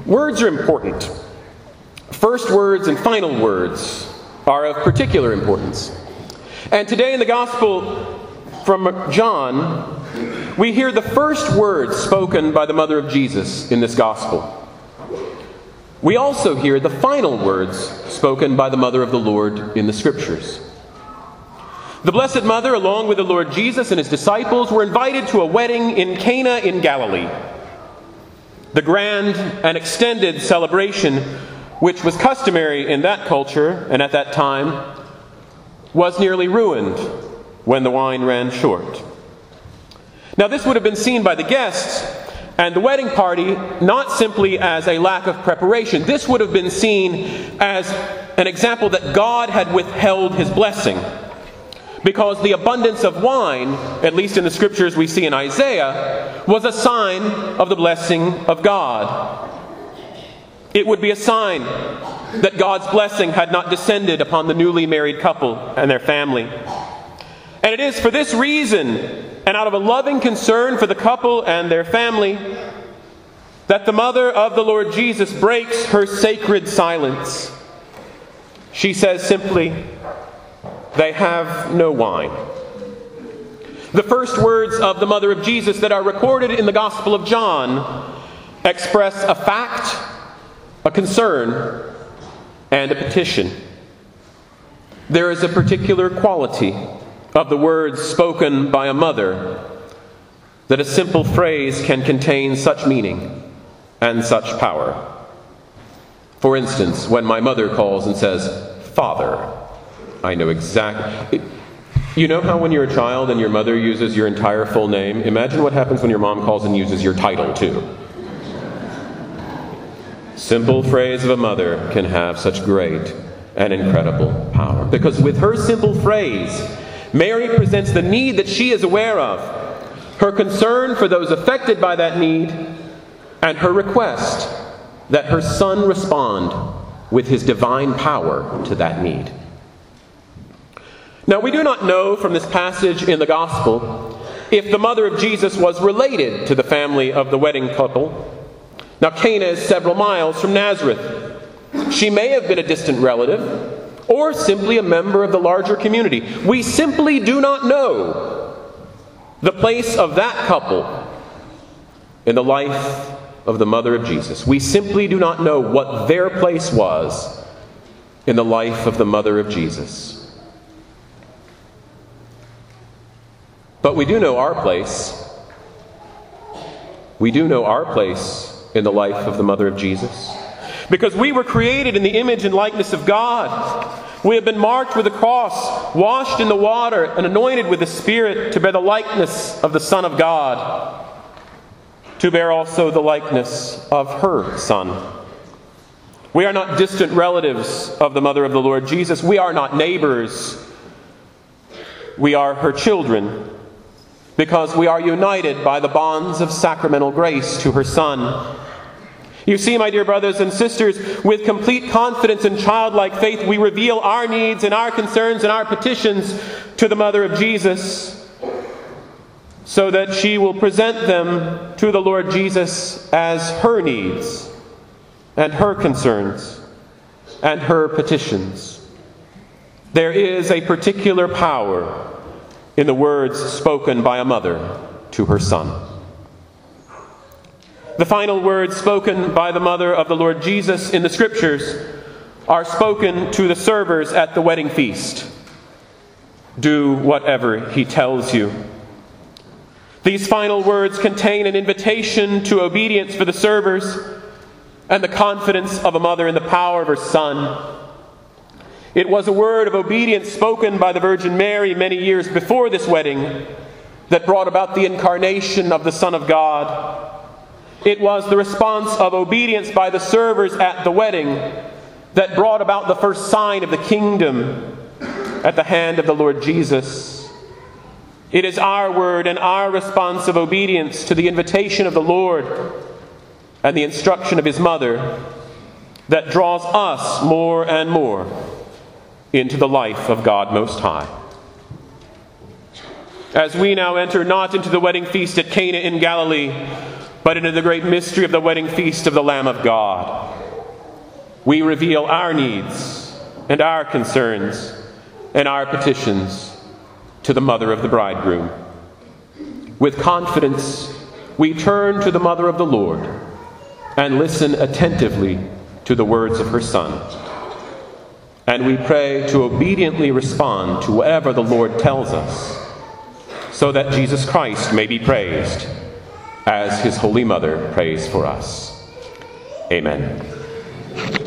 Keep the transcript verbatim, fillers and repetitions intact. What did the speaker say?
Words are important. First words and final words are of particular importance. And today in the Gospel from John, we hear the first words spoken by the mother of Jesus in this Gospel. We also hear the final words spoken by the mother of the Lord in the Scriptures. The Blessed Mother, along with the Lord Jesus and his disciples, were invited to a wedding in Cana in Galilee. The grand and extended celebration, which was customary in that culture and at that time, was nearly ruined when the wine ran short. Now, this would have been seen by the guests and the wedding party not simply as a lack of preparation. This would have been seen as an example that God had withheld his blessing, because the abundance of wine, at least in the Scriptures we see in Isaiah, was a sign of the blessing of God. It would be a sign that God's blessing had not descended upon the newly married couple and their family. And it is for this reason, and out of a loving concern for the couple and their family, that the mother of the Lord Jesus breaks her sacred silence. She says simply, "They have no wine." The first words of the mother of Jesus that are recorded in the Gospel of John express a fact, a concern, and a petition. There is a particular quality of the words spoken by a mother that a simple phrase can contain such meaning and such power. For instance, when my mother calls and says, "Father," I know exactly. You know how when you're a child and your mother uses your entire full name? Imagine what happens when your mom calls and uses your title too. Simple phrase of a mother can have such great and incredible power. Because with her simple phrase, Mary presents the need that she is aware of, her concern for those affected by that need, and her request that her son respond with his divine power to that need. Now, we do not know from this passage in the Gospel if the mother of Jesus was related to the family of the wedding couple. Now, Cana is several miles from Nazareth. She may have been a distant relative or simply a member of the larger community. We simply do not know the place of that couple in the life of the mother of Jesus. We simply do not know what their place was in the life of the mother of Jesus. But we do know our place. We do know our place in the life of the mother of Jesus. Because we were created in the image and likeness of God. We have been marked with a cross, washed in the water, and anointed with the Spirit to bear the likeness of the Son of God, to bear also the likeness of her Son. We are not distant relatives of the mother of the Lord Jesus. We are not neighbors. We are her children, because we are united by the bonds of sacramental grace to her Son. You see, my dear brothers and sisters, with complete confidence and childlike faith, we reveal our needs and our concerns and our petitions to the mother of Jesus, so that she will present them to the Lord Jesus as her needs and her concerns and her petitions. There is a particular power in the words spoken by a mother to her son. The final words spoken by the mother of the Lord Jesus in the Scriptures are spoken to the servers at the wedding feast. Do whatever he tells you. These final words contain an invitation to obedience for the servers and the confidence of a mother in the power of her son. It was a word of obedience spoken by the Virgin Mary many years before this wedding that brought about the incarnation of the Son of God. It was the response of obedience by the servers at the wedding that brought about the first sign of the kingdom at the hand of the Lord Jesus. It is our word and our response of obedience to the invitation of the Lord and the instruction of his mother that draws us more and more into the life of God Most High. As we now enter not into the wedding feast at Cana in Galilee, but into the great mystery of the wedding feast of the Lamb of God. We reveal our needs and our concerns and our petitions to the mother of the bridegroom. With confidence, we turn to the mother of the Lord and listen attentively to the words of her Son. And we pray to obediently respond to whatever the Lord tells us, so that Jesus Christ may be praised, as his Holy Mother prays for us. Amen.